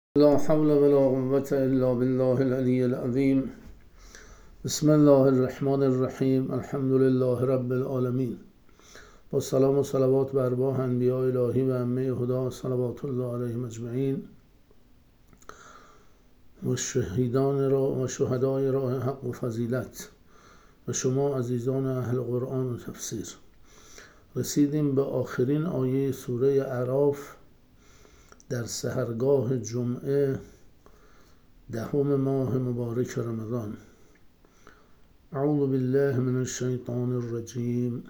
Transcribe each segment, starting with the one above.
لا حول ولا قوة إلا بالله العلي العظيم. بسم الله الرحمن الرحیم. الحمد لله رب العالمین. با سلام و صلوات بر ارواح انبیاء الهی و ائمه هدی صلوات الله علیهم اجمعین و شهدای راه حق و فضیلت و شما عزیزان اهل قرآن و تفسیر. رسیدیم به آخرین آیه سوره اعراف در سحرگاه جمعه 10 ماه مبارک رمضان. اعوذ بالله من الشیطان الرجیم.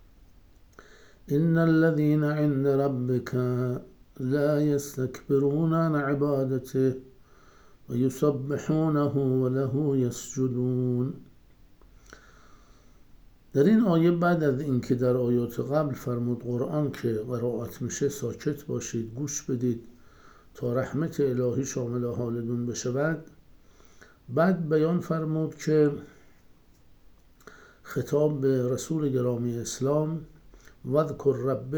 ان الذين عند ربك لا يستكبرون عن عبادته ويسبحونه وله يسجدون. در این آیه بعد از اینکه در آیات قبل فرمود قرآن که قرائت میشه ساکت باشید، گوش بدید تا رحمت الهی شامل حالتون بشود، بعد بیان فرمود که خطاب به رسول گرامی اسلام: واذکر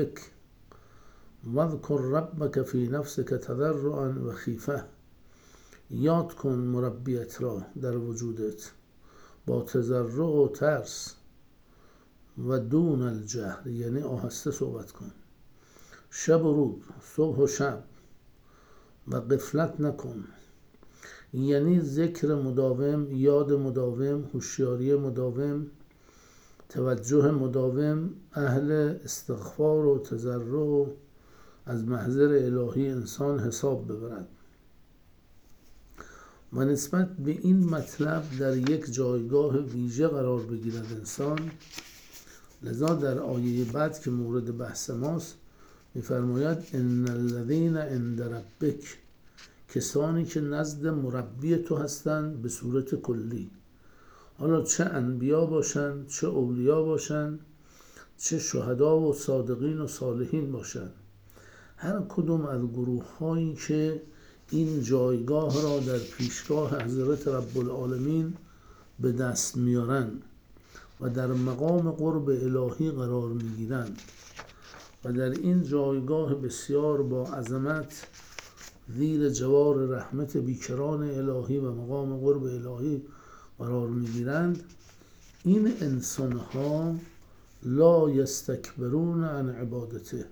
ربک فی نفسک تضرعا و خیفه. یاد کن مربیت را در وجودت با تضرع و ترس و دون الجهر، یعنی آهسته صحبت کن. شب و روز، صبح و شب، و غفلت نکن، یعنی ذکر مداوم، یاد مداوم، هوشیاری مداوم، توجه مداوم. اهل استغفار و تضرع از محضر الهی انسان حساب ببرد و نسبت به این مطلب در یک جایگاه ویژه قرار بگیرد انسان. لذا در آیه بعد که مورد بحث ماست می‌فرماید ان الذین عند ربک، کسانی که نزد مربی تو هستند به صورت کلی، حالا چه انبیا باشند، چه اولیا باشند، چه شهدا و صادقین و صالحین باشند، هر کدوم از گروه هایی که این جایگاه را در پیشگاه حضرت رب العالمین به دست میارند و در مقام قرب الهی قرار میگیرند و در این جایگاه بسیار با عظمت زیر جوار رحمت بیکران الهی و مقام قرب الهی قرار میگیرند، این انسان ها لا یستکبرون عن عبادته،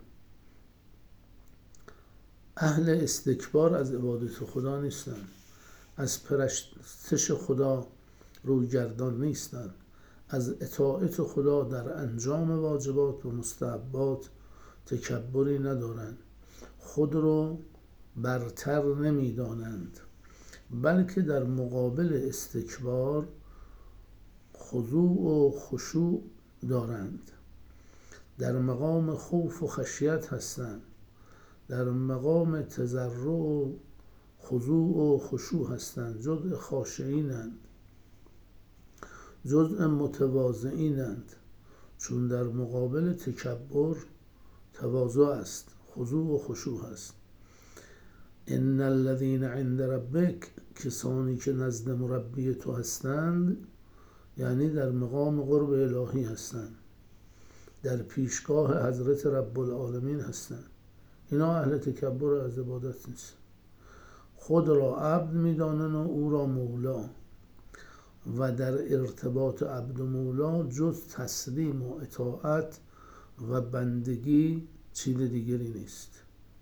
اهل استکبار از عبادت خدا نیستند، از پرستش خدا رویگردان نیستند، از اطاعت خدا در انجام واجبات و مستحبات تکبری ندارند، خود رو برتر نمیدانند، بلکه در مقابل استکبار خضوع و خشوع دارند، در مقام خوف و خشیت هستند، در مقام تضرع و خضوع و خشوع هستند، جزء خاشعینند، جزء متواضعینند، چون در مقابل تکبر تواضع است، خضوع و خشوع است. ان الذین عند ربک، کسانی که نزد مربی تو هستند، یعنی در مقام قرب الهی هستند، در پیشگاه حضرت رب العالمین هستند، اینا اهل تکبر از عبادت نیست، خود را عبد میدانند و او را مولا، و در ارتباط عبد و مولا جز تسلیم و اطاعت و بندگی چیز دیگری نیست.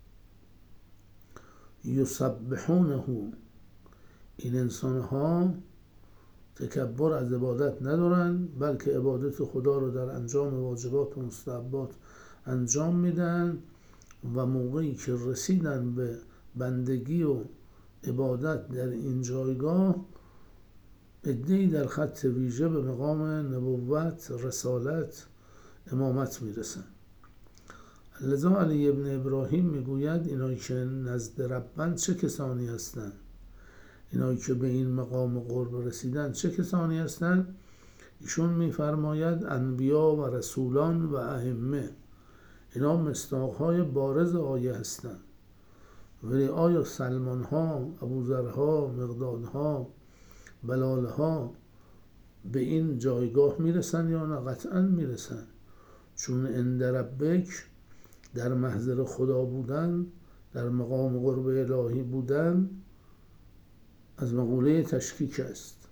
یسبحونه، این انسان ها تکبر از عبادت ندارند، بلکه عبادت خدا رو در انجام واجبات و مستحبات انجام میدن و موقعی که رسیدن به بندگی و عبادت در این جایگاه، عده‌ای در خط ویژه به مقام نبوت، رسالت، امامت میرسن. لذا علی ابن ابراهیم میگوید اینایی که نزد ربن چه کسانی هستند، اینایی که به این مقام قرب رسیدن چه کسانی هستند؟ ایشون میفرماید انبیا و رسولان و ائمه، اینا مصداقهای بارز آیه هستند. ولی آیا سلمان ها، ابوذرها، مقدادها، بلالها به این جایگاه میرسن یا نه؟ قطعا میرسن، چون عند ربک در محضر خدا بودن در مقام قرب الهی بودن از مقوله تشکیک است.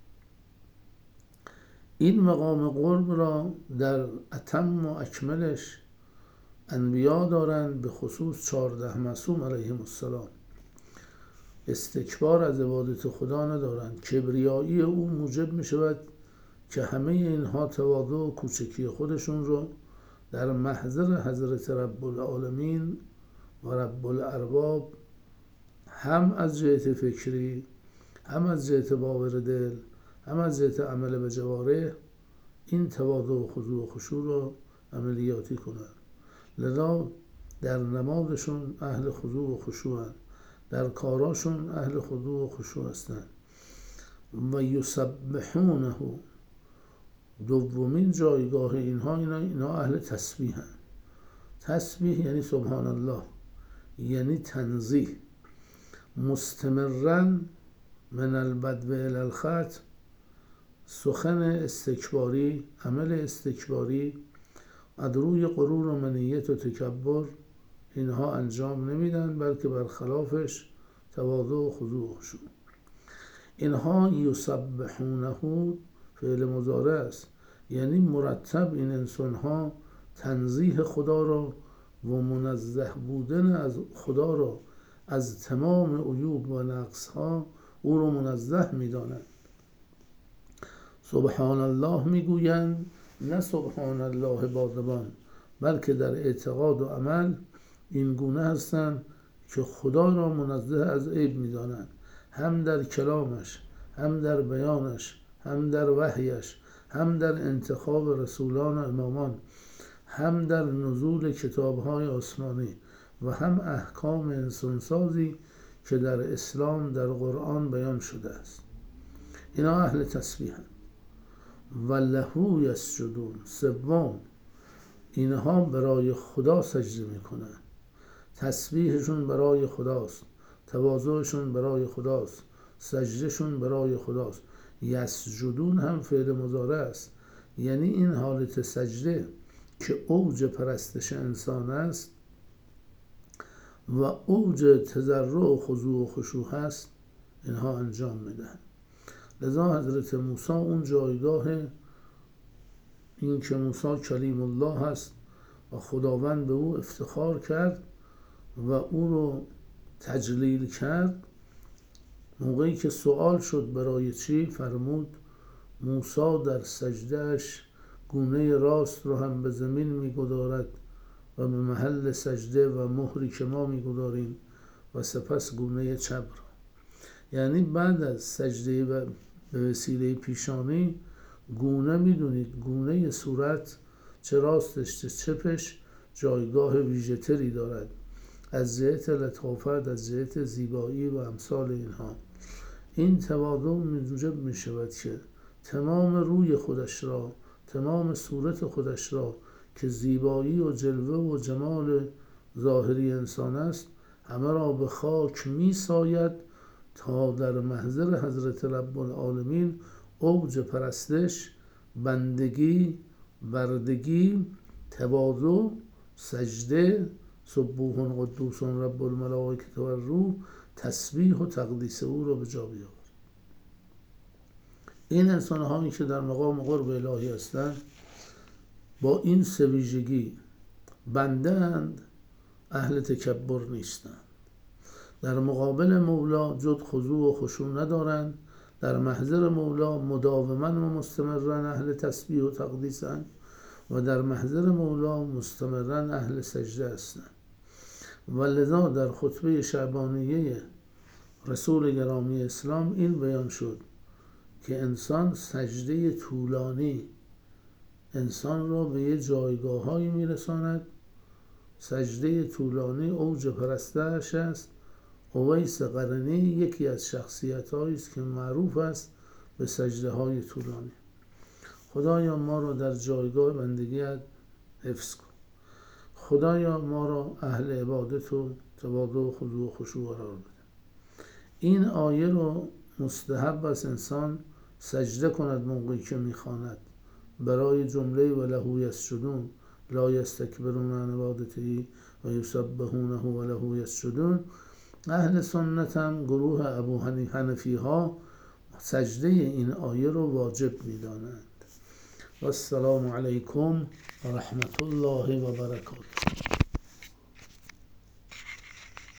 این مقام قرب را در اتم و اکملش انبیا دارند، به خصوص 14 معصوم علیهم السلام. استکبار از عبادت خدا ندارند. کبریایی او موجب می شود که همه اینها تواضع و کوچکی خودشون رو در محضر حضرت رب العالمین و رب الارباب، هم از جهت فکری، هم از جهت باور دل، هم از جهت عمل به جوارح، این تواضع و خضوع و خشوع رو عملیاتی کنند. لذا در نمازشون اهل خضوع و خشوع هستند، در کاراشون اهل خضوع و خشوع هستند. و یسبحونه، دومین جایگاه اینها اهل تسبیح هستند. تسبیح یعنی سبحان الله، یعنی تنزیه. مستمرن من البدو الی الختم، سخن استکباری، عمل استکباری، از روی غرور و منیت و تکبر اینها انجام نمیدن، بلکه برخلافش تواضع و خضوع و خشوع. اینها یسبحونه فعل مضارع است، یعنی مرتب این انسانها تنزیه خدا را و منزه بودن از خدا را از تمام عیوب و نقصها او را منزه می‌دانند. سبحان الله میگویند، نه سبحان الله با زبان، بلکه در اعتقاد و عمل این گونه هستند که خدا را منزه از عیب می‌دانند، هم در کلامش، هم در بیانش، هم در وحیش، هم در انتخاب رسولان و امامان، هم در نزول کتاب‌های آسمانی و هم احکام انسانسازی که در اسلام در قرآن بیان شده است. اینا اهل تسبیح هستند. و له یسجدون، سوم اینها برای خدا سجده میکنند. تسبیحشون برای خداست، تواضعشون برای خداست، سجدهشون برای خداست. یسجدون هم فعل مضارع است، یعنی این حالت سجده که اوج پرستش انسان است و اوج تضرع و خضوع و خشوع است، اینها انجام میدهند. لذا حضرت موسی اون جایگاه، این که موسی کلیم الله هست و خداوند به او افتخار کرد و او رو تجلیل کرد، موقعی که سوال شد برای چی، فرمود موسی در سجدهش گونه راست رو هم به زمین میگذارد و به محل سجده و مهری که ما میگذاریم و سپس گونه چپ را. یعنی بعد از سجده و به وسیله پیشانی گونه میدونید، گونه صورت چه راستش چه چپش جایگاه ویژه‌تری دارد از جهت لطافت، از جهت زیبایی و امثال اینها. این تواضع موجب می شود که تمام روی خودش را، تمام صورت خودش را که زیبایی و جلوه و جمال ظاهری انسان است، همه را به خاک می ساید تا در محضر حضرت رب العالمین اوج پرستش، بندگی، بردگی، تواضع، سجده، سبوح قدوس رب الملائکه و الروح، تسبیح و تقدیس او را به جا بیاورد. این انسان هایی که در مقام قرب الهی هستند با این سه ویژگی بنده اند، اهل تکبر نیستند. در مقابل مولا جز خضوع و خشوع ندارند. در محضر مولا مداوما و مستمرا اهل تسبیح و تقدیسند و در محضر مولا مستمرا اهل سجده هستند. و لذا در خطبه شعبانیه رسول گرامی اسلام این بیان شد که انسان سجده طولانی انسان را به یه جایگاه‌هایی میرساند. سجده طولانی اوج پرستش است. اویس قرنی یکی از شخصیت‌هایی است که معروف است به سجده‌های طولانی. خدایا ما را در جایگاه بندگیت حفظ کن. خدایا ما را اهل عبادت و تواضع و خضوع و خشوع قرار بده. این آیه رو مستحب است انسان سجده کند موقعی که میخواند برای جمله و له یسجدون، لا یستکبرون عن عبادته و یسبحونه و له یسجدون. اهل سنت هم گروه ابو حنفی ها سجده این آیه رو واجب می‌دانند. و السلام علیکم و رحمت الله و برکاته.